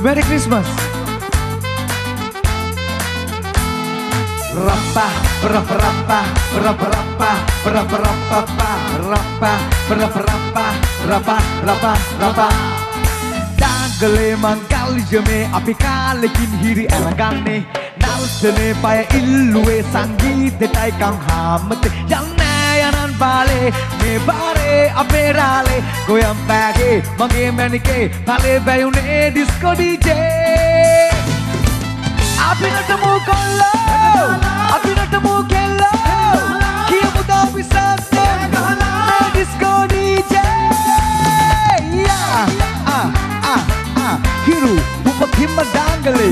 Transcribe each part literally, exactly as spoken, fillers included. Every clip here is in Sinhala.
Merry Christmas. Rappa, rappa, rappa, rappa, rappa, rappa, rappa, rappa, rappa, rappa, rappa, rappa, rappa. Dangale mangaljame api kalekin hiri aragane. Nalsane paya illuwe sangeethetai kan hamate. Yanne yanan bale me bare aperale goyam page mage manike pale bayune disco D J. Api natamu kollo api natamu kello kiyamu da bisate disco D J. Yeah ah ah ah hiru upathimma dangale.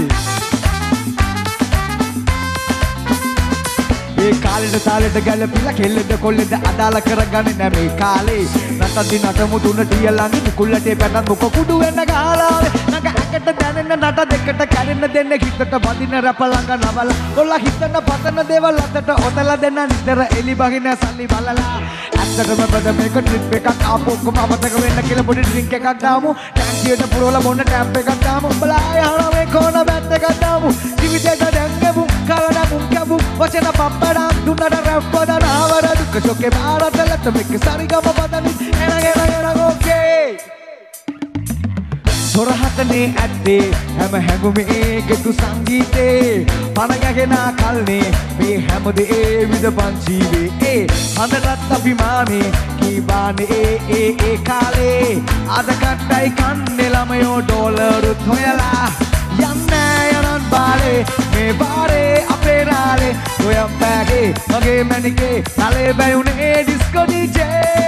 ඒ කාලෙට තාලෙට ගැලපිලා කෙල්ලෙට කොල්ලෙට අදාළ කරගන්නේ නැ මේ කාලේ නටති නටමු තුන ටියලන්නේ මුකුල්ලටේ පැටන් මොක කුඩු වෙන්න ගහලාවේ නග ඇකට දැනෙන්න නට දෙකට කැඩෙන්න දෙන්න හිතට බඳින රැප ළඟ නවල කොල්ලා හිතන පතන දේවල් අතට ඔතලා දෙන්න නිතර එලි බහින සල්ලි බලලා ඇත්තටම බද මේක ට්‍රිප් එකක් ආපොක්කම අමතක වෙන්න කියලා පොඩි ඩ්‍රින්ක් එකක් දාමු ටැංකියට පුරවලා මොන ටැප් එකක් දාමු උඹලා ආය හරව මේ කොන බැට් එකක් දාමු ජීවිතේට දැංගෙමු කලඩ මුම් කැමු වචන පප්ප Duna da rapada na vara dukka shoke bharata lat mek sarigama badani ena ena ena okay සොරහතනේ ඇත්තේ හැම හැඟුමේ ඒකතු සංගීතේ පණ ගැගෙන කල්නේ මේ හැමදේ ඒ විදපන් ජීවේ ඒ හඳටත් අභිමානේ කීබානේ ඒ ඒ ඒ කාලේ අද කට්ටයි කන්නේ ළමයෝ ඩොලරුත් හොයලා යන්නේ යනන් බාලේ මේ බාරේ අපේ රාලේ ඔයම් පෑගේ මගේ මැනිකේ තලේ බැයුනේ ඩිස්කෝ D J.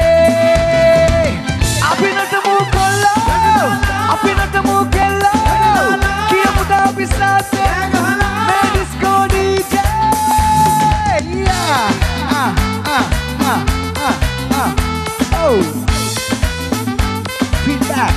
අපි නටමු කොල්ලෝ අපි නටමු කෙල්ලෝ කියමු දා පිස්සාසේ මේ disco D J. Yeah ah ah ah ah ah oh feedback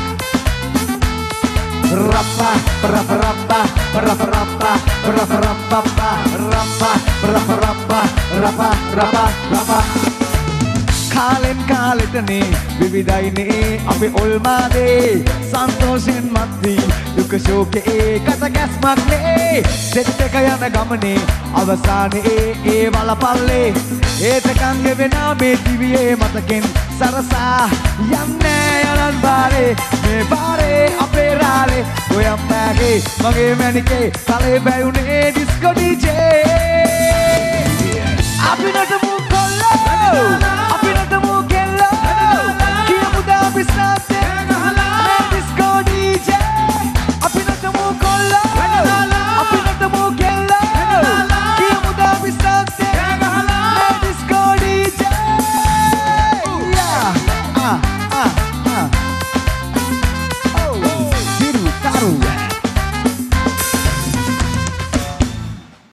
Rappa, rappa, rappa, rappa, rappa, rappa, rappa, rappa, rappa, rappa, rappa, rappa, rappa. කාලෙන් කාලෙටනේ විවිධයිනේ අපි ඔල්මාදේ සන්තෝෂෙන් මත්වි දුක ශෝකේ ඒකට ගැස්මක්නේ සෙට් එක යන ගමනේ අවසානයේ ඒ වලපල්ලේ ඒතකන් ගෙවෙනා මේ දිවියේ මතකෙන් සරසා යන්නේ යනන් බාරේ මේ බාරේ අපේ රාලේ ඔයම් පෑගේ මගේ මැනිකේ තලේ බැයුනේ ඩිස්කෝ D J. අපි නටමු කොල්ලෝ